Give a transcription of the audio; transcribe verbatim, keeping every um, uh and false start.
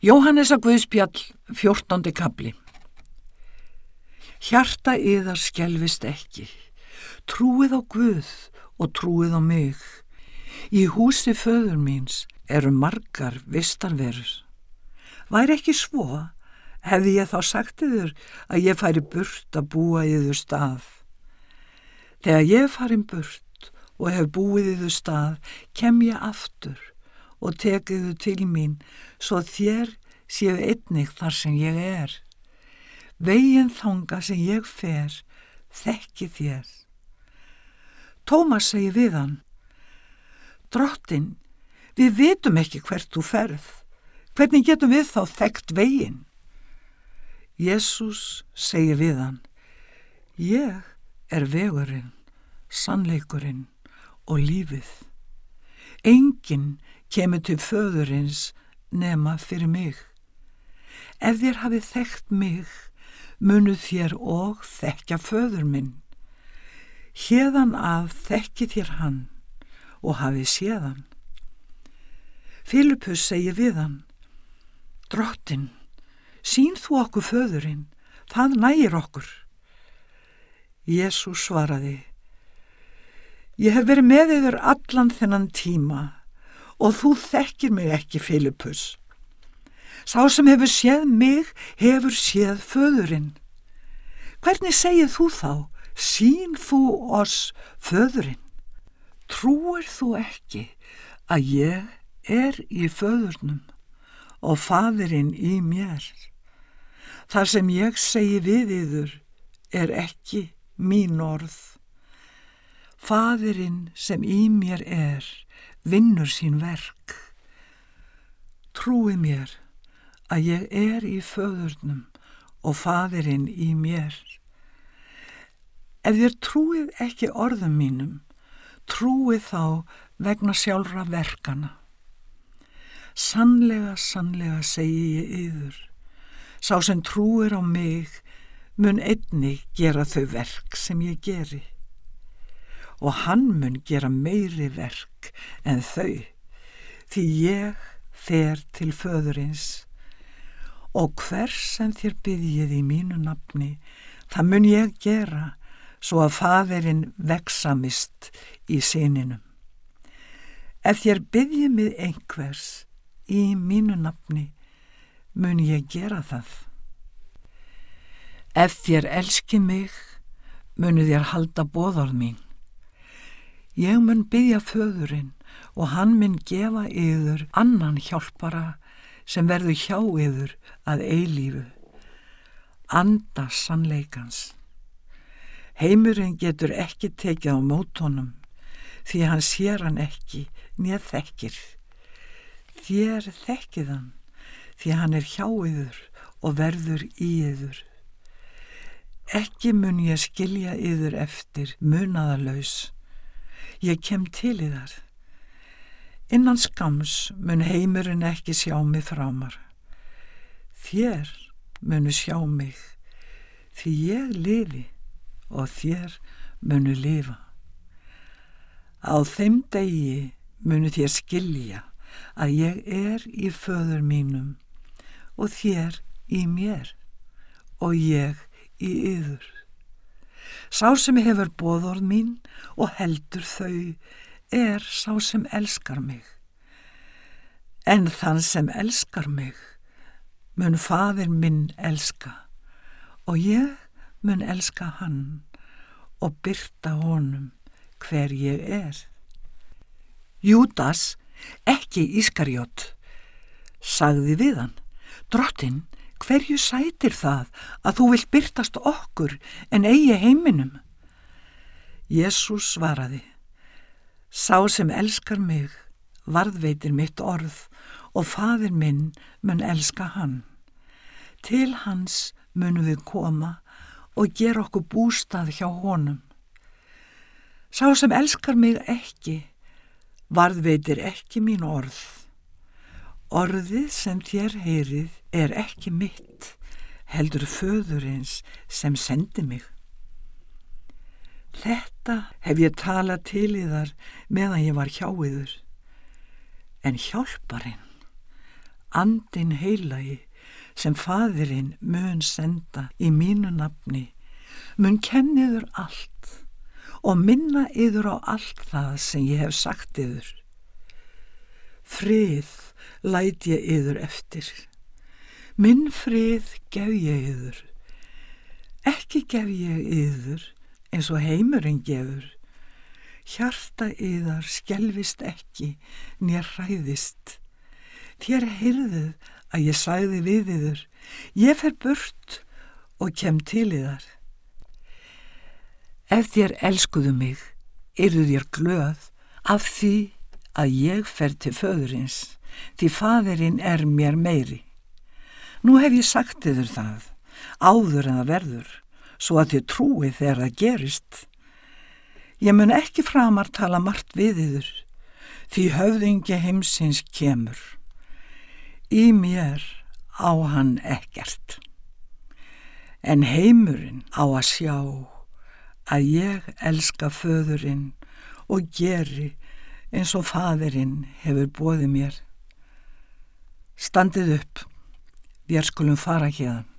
Jóhannesar Guðspjall, fjórtándi kafli. Hjarta yðar skelfist ekki, trúið á Guð og trúið á mig. Í húsi föður míns eru margar vistarverur. Væri ekki svo, hefði ég þá sagt yður að ég færi burt að búa yður stað. Þegar ég farin burt og hef búið yður stað, kem ég aftur og tekiðu til mín, svo þér séu einnig þar sem ég er. Veginn þanga sem ég fer, þekki þér. Tómas segir við hann: Drottinn, við vitum ekki hvert þú ferð. Hvernig getum við þá þekkt veginn? Jesús segir við hann: Ég er vegurinn, sannleikurinn og lífið. Enginn kemur til föðurins nema fyrir mig. Ef þér hafið þekkt mig, munuð þér og þekkja föður minn. Héðan af þekki þér hann og hafið séð hann. Filippus segir við hann: Drottinn, sýn þú okkur föðurinn, það nægir okkur. Jesús svaraði: Ég hef verið með yður allan þennan tíma og þú þekkir mig ekki, Filippus. Sá sem hefur séð mig hefur séð föðurinn. Hvernig segir þú þá, sýn þú oss föðurinn? Trúir þú ekki að ég er í föðurnum og faðirinn í mér? Það sem ég segi við yður er ekki mín orð. Faðirinn sem í mér er, vinnur sín verk. Trúi mér að ég er í föðurnum og faðirinn í mér. Ef þér trúið ekki orðum mínum, trúið þá vegna sjálfra verkana. Sannlega, sannlega segi ég yður, sá sem trúir á mig mun einnig gera þau verk sem ég geri. Og hann mun gera meiri verk en þau, því ég fer til föðurins. Og hvers sem þér biðjið í mínu nafni, það mun ég gera, svo að faðirinn vegsamist í syninum. Ef þér biðjið mig einhvers í mínu nafni, mun ég gera það. Ef þér elskið mig, munu þér halda boðorð mín. Ég mun biðja föðurinn og hann mun gefa yður annan hjálpara sem verður hjá yður að eilífu, anda sannleikans. Heimurinn getur ekki tekið á mót honum, því hann sér hann ekki né þekkir. Þér þekkið hann, því hann er hjá yður og verður í yður. Ekki mun ég skilja yður eftir munaðarlaus. Ég kem til yðar. Innan skams mun heimurinn ekki sjá mig framar. Þér munu sjá mig, því ég lifi og þér munu lifa. Á þeim degi munu þér skilja að ég er í föður mínum og þér í mér og ég í yður. Sá sem hefur boðorð mín og heldur þau er sá sem elskar mig. En þann sem elskar mig mun faðir minn elska og ég mun elska hann og birta honum hver ég er. Júdas, ekki Ískarjót, sagði við hann: Drottinn, hverju sætir það að þú vilt birtast okkur en eigi heiminum? Jesús svaraði: Sá sem elskar mig varðveitir mitt orð og faðir minn mun elska hann. Til hans munum við koma og gera okkur bústað hjá honum. Sá sem elskar mig ekki varðveitir ekki mín orð. Orðið sem þér heyrið er ekki mitt, heldur föðurins sem sendi mig. Þetta hef ég talað til yðar meðan ég var hjá yður. En hjálparinn, andinn heilagi sem faðirinn mun senda í mínu nafni, mun kenna yður allt og minna yður á allt það sem ég hef sagt yður. Frið læt ég yður eftir. Minn frið gef ég yður. Ekki gef ég yður eins og heimurinn gefur. Hjarta yðar skelfist ekki, né hræðist. Þér heyrðuð að ég sagði við yður, ég fer burt og kem til yðar. Ef þér elskuðu mig, yrðu þér glöð af því að ég fer til föðurins, því faðirinn er mér meiri. Nú hef ég sagt yður það, áður en það verður, svo að þið trúið þegar það gerist. Ég mun ekki framar tala margt við yður, því höfðingi heimsins kemur. Í mér á hann ekkert. En heimurinn á að sjá að ég elska föðurinn og geri eins og faðirinn hefur boðið mér. Standið upp, vér skulum fara héðan.